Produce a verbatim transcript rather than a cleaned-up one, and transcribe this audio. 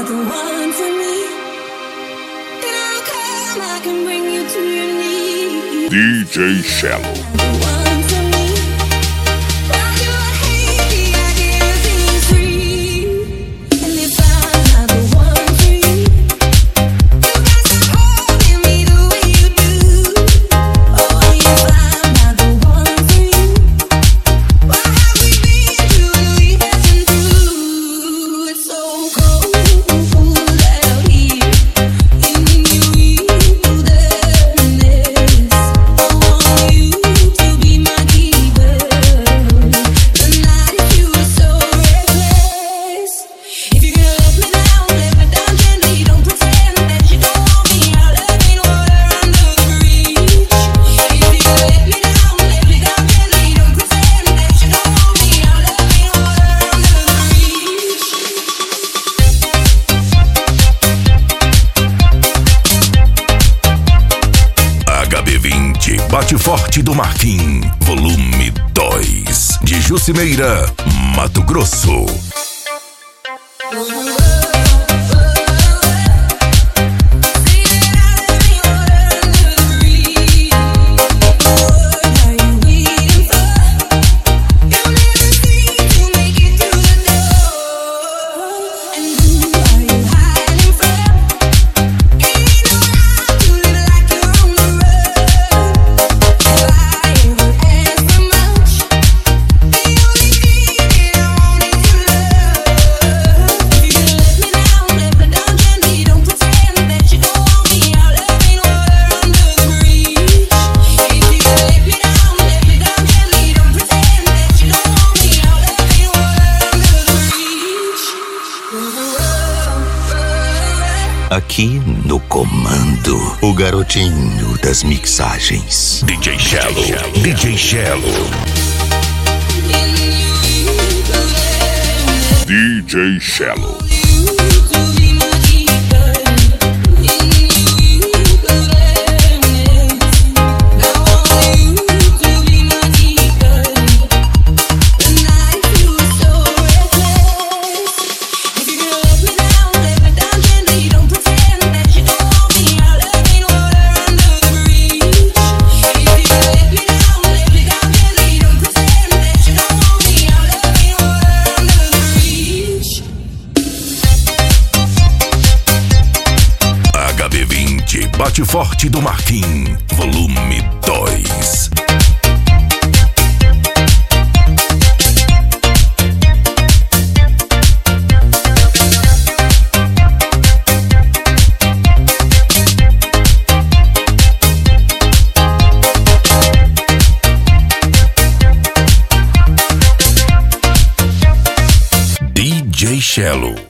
the one for me, then I'll come, I can bring you to your knees. D J Shallow. The one for me. While you hate the idea of being free, and if I'm not the one for you, you got to holding me the way you do. Oh, if I'm not the one for you, what have we been through and we have been through? It's so cold out here in your wilderness. I want you to be my keeper. The night if you were so reckless. If you're gonna let me down, let me down gently. Don't pretend that you don't want me. Our love ain't water under the bridge. If you're gonna let me down, let me down gently. Don't pretend that you don't want me. Our love ain't water under the bridge. H B vinte Bate Forte do Marquim, volume dois, de Jucimeira, Mato Grosso. Aqui no comando, o garotinho das mixagens. D J Shallow, D J Shallow. D J Shallow. H B vinte Bate Forte do Marquim, volume dois. D J Shallow.